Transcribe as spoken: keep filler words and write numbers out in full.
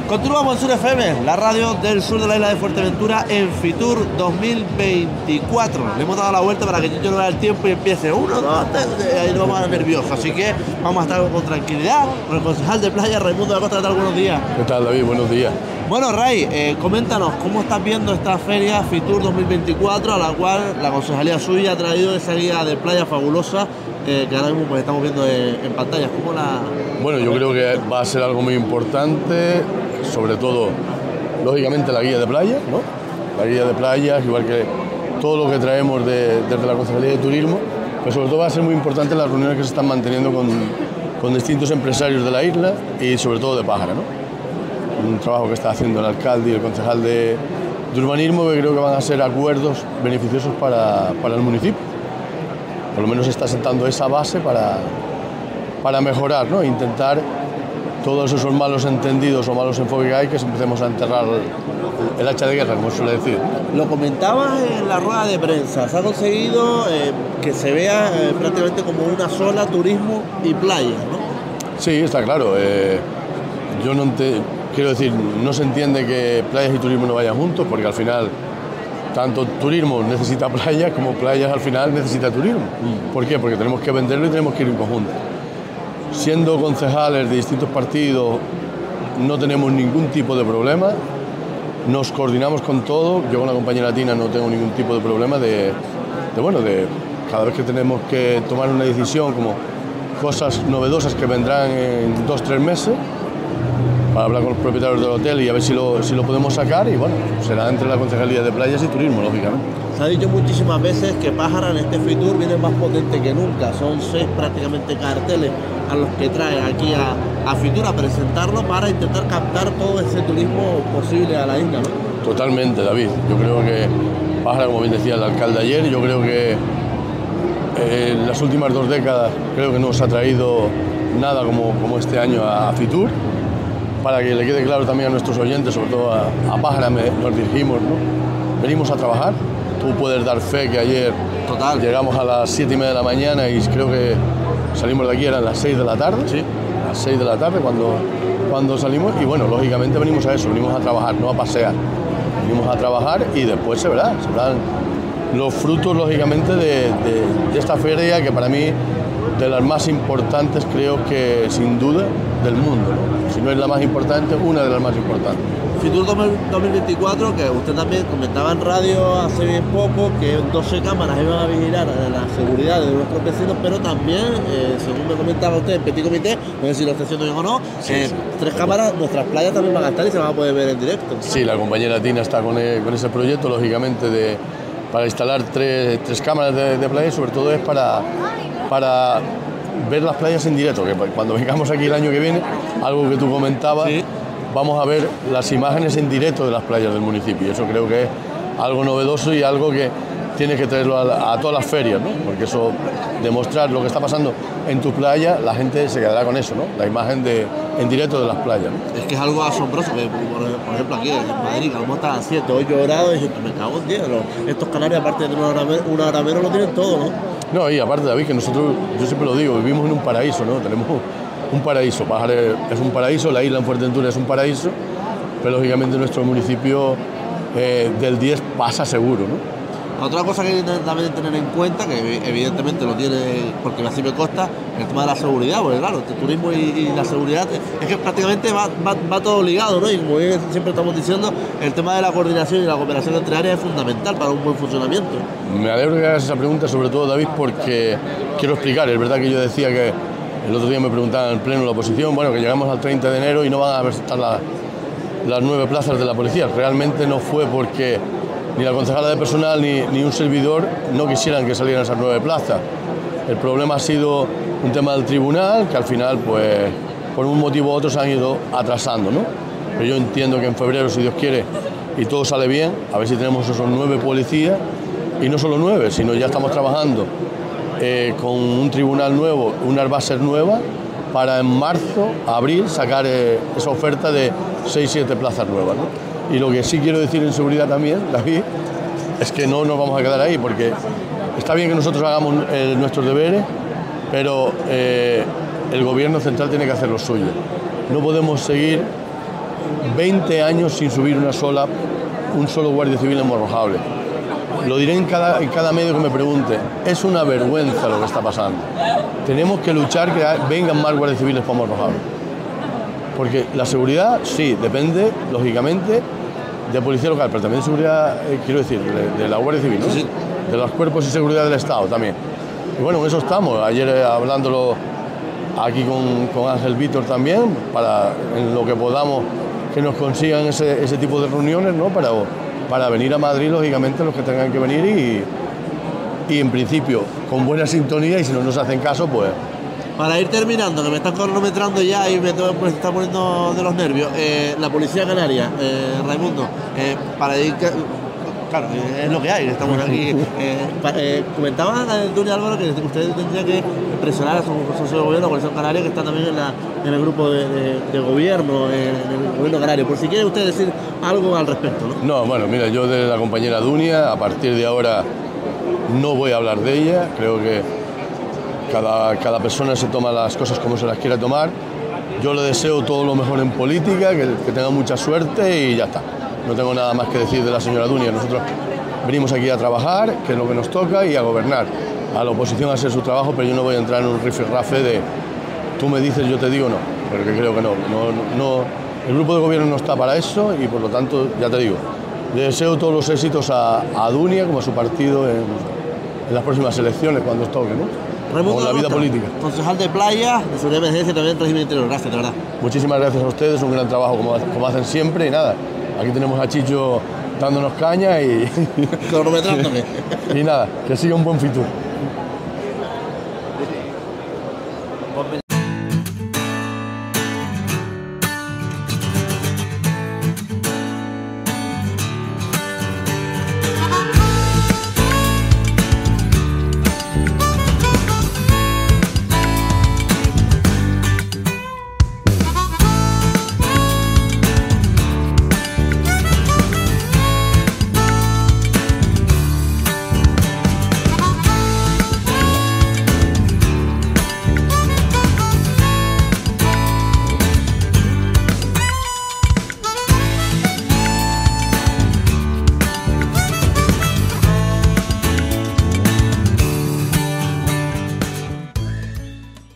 Continuamos en Sur F M, la radio del sur de la isla de Fuerteventura, en Fitur dos mil veinticuatro. Le hemos dado la vuelta para que yo no vea el tiempo y empiece uno, dos, tres, y ahí nos vamos a dar nerviosos. Así que vamos a estar con tranquilidad con el concejal de playa, Raimundo de la Costa. ¿Qué tal? Buenos días. ¿Qué tal, David? Buenos días. Bueno, Ray, eh, coméntanos, ¿cómo estás viendo esta feria Fitur dos mil veinticuatro, a la cual la concejalía suya ha traído esa guía de playa fabulosa eh, que ahora mismo pues, estamos viendo en, en pantallas? ¿Cómo la...? Bueno, yo creo que va a ser algo muy importante, sobre todo, lógicamente, la guía de playa, ¿no? La guía de playas, igual que todo lo que traemos de, desde la Concejalía de Turismo, pero sobre todo va a ser muy importante las reuniones que se están manteniendo con, con distintos empresarios de la isla y sobre todo de Pájara, ¿no? Un trabajo que está haciendo el alcalde y el concejal de, de urbanismo, que creo que van a ser acuerdos beneficiosos para, para el municipio. Por lo menos está sentando esa base para, para mejorar, ¿no? Intentar todos esos malos entendidos o malos enfoques que hay, que empecemos a enterrar el, el hacha de guerra, como suele decir. Lo comentabas en la rueda de prensa, se ha conseguido eh, que se vea eh, prácticamente como una sola turismo y playa, ¿no? Sí, está claro. Eh, yo no te, quiero decir, no se entiende que playas y turismo no vayan juntos, porque al final tanto turismo necesita playas como playas al final necesita turismo. ¿Por qué? Porque tenemos que venderlo y tenemos que ir en conjunto. Siendo concejales de distintos partidos no tenemos ningún tipo de problema, nos coordinamos con todo. Yo con la compañera Tina no tengo ningún tipo de problema de, de, bueno, de cada vez que tenemos que tomar una decisión, como cosas novedosas que vendrán en dos, tres meses, para hablar con los propietarios del hotel y a ver si lo, si lo podemos sacar, y bueno, será entre la Concejalía de Playas y Turismo, lógicamente. Se ha dicho muchísimas veces que Pájara en este Fitur viene más potente que nunca. Son seis prácticamente carteles a los que traen aquí a, a Fitur a presentarlo para intentar captar todo ese turismo posible a la isla, ¿no? Totalmente, David. Yo creo que Pájara, como bien decía el alcalde ayer, yo creo que eh, en las últimas dos décadas creo que no se ha traído nada como, como este año a, a Fitur. Para que le quede claro también a nuestros oyentes, sobre todo a, a Pájara me, nos dirigimos, ¿no? Venimos a trabajar. Tú puedes dar fe que ayer Total. llegamos a las siete y media de la mañana y creo que salimos de aquí, eran las seis de la tarde. Sí. A las seis de la tarde cuando, cuando salimos, y bueno, lógicamente venimos a eso, venimos a trabajar, no a pasear. Venimos a trabajar y después se verá, se verán los frutos, lógicamente, de, de, de esta feria, que para mí, de las más importantes, creo que sin duda, del mundo, ¿no? Si no es la más importante, una de las más importantes. Fitur dos mil veinticuatro, que usted también comentaba en radio hace bien poco, que doce cámaras iban a vigilar la seguridad de nuestros vecinos, pero también, eh, según me comentaba usted en Petit Comité, no sé si lo está haciendo bien o no, sí, eh, sí. tres cámaras, nuestras playas también van a estar y se van a poder ver en directo. Sí, la compañera Tina está con, el, con ese proyecto, lógicamente, de, para instalar tres, tres cámaras de, de playa, y sobre todo es para, para ver las playas en directo, que cuando vengamos aquí el año que viene, algo que tú comentabas, sí, vamos a ver las imágenes en directo de las playas del municipio, y eso creo que es algo novedoso y algo que tienes que traerlo a, a todas las ferias, ¿no? Porque eso, demostrar lo que está pasando en tu playa, la gente se quedará con eso, ¿no? La imagen de, en directo de las playas, ¿no? Es que es algo asombroso, que por ejemplo aquí en Madrid, que están a siete, ocho grados, y me cago en día, estos canarios, aparte de una hora, una hora menos, lo tienen todo, ¿no? No, y aparte, David, que nosotros, yo siempre lo digo, vivimos en un paraíso, ¿no? Tenemos un paraíso. Pájara es un paraíso, la isla en Fuerteventura es un paraíso, pero lógicamente nuestro municipio eh, del diez pasa seguro, ¿no? Otra cosa que hay que también tener en cuenta, que evidentemente lo tiene, porque así me consta, el tema de la seguridad, porque claro, el turismo y, y la seguridad es que prácticamente va, va, va todo ligado, ¿no? Y como siempre estamos diciendo, el tema de la coordinación y la cooperación entre áreas es fundamental para un buen funcionamiento. Me alegro que hagas esa pregunta, sobre todo, David, porque quiero explicar, es verdad que yo decía que el otro día me preguntaban en pleno la oposición, bueno, que llegamos al treinta de enero y no van a estar la, las nueve plazas de la policía. Realmente no fue porque ni la concejala de personal ni, ni un servidor no quisieran que salieran esas nueve plazas. El problema ha sido un tema del tribunal, que al final, pues, por un motivo u otro se han ido atrasando, ¿no? Pero yo entiendo que en febrero, si Dios quiere, y todo sale bien, a ver si tenemos esos nueve policías, y no solo nueve, sino ya estamos trabajando eh, con un tribunal nuevo, unas bases nuevas, para en marzo, abril, sacar eh, esa oferta de seis, siete plazas nuevas, ¿no? Y lo que sí quiero decir en seguridad también, David, es que no nos vamos a quedar ahí, porque está bien que nosotros hagamos eh, nuestros deberes, pero eh, el gobierno central tiene que hacer lo suyo. No podemos seguir veinte años sin subir una sola, un solo guardia civil en Morrojable. Lo diré en cada, en cada medio que me pregunte. Es una vergüenza lo que está pasando. Tenemos que luchar que vengan más guardias civiles para Morrojable. Porque la seguridad, sí, depende, lógicamente, de policía local, pero también de seguridad, eh, quiero decir, de, de la Guardia Civil, ¿no? Sí. De los cuerpos y seguridad del Estado también. Y bueno, en eso estamos. Ayer eh, hablándolo aquí con, con Ángel Víctor también, para en lo que podamos que nos consigan ese, ese tipo de reuniones, ¿no? Para, para venir a Madrid, lógicamente, los que tengan que venir y, y en principio, con buena sintonía, y si no nos hacen caso, pues... Para ir terminando, que me están cronometrando ya y me, me está poniendo de los nervios, eh, la Policía Canaria, eh, Raimundo, eh, para ir... Claro, es lo que hay, estamos aquí. Eh, eh, comentaba Dunia Álvaro que usted tendría que presionar a su socio de gobierno, la Policía Canaria, que está también en, la, en el grupo de, de, de gobierno, en, en el gobierno canario. Por si quiere usted decir algo al respecto, ¿no? No, bueno, mira, yo de la compañera Dunia, a partir de ahora no voy a hablar de ella. Creo que cada, cada persona se toma las cosas como se las quiera tomar. Yo le deseo todo lo mejor en política, que, que tenga mucha suerte y ya está. No tengo nada más que decir de la señora Dunia. Nosotros venimos aquí a trabajar, que es lo que nos toca, y a gobernar. A la oposición a hacer su trabajo, pero yo no voy a entrar en un rifirrafe de tú me dices, yo te digo no, porque creo que no, no, no. El grupo de gobierno no está para eso y por lo tanto, ya te digo, le deseo todos los éxitos a, a Dunia como a su partido en, en las próximas elecciones, cuando os toque, ¿no? Raimundo con la vida Acosta, política. Concejal de Playa, de Seguridad y Emergencia, también régimen interior. Gracias, de verdad. Muchísimas gracias a ustedes, un gran trabajo como, como hacen siempre y nada. Aquí tenemos a Chicho dándonos caña y... cronometrándome. Y nada, que siga un buen Fitur.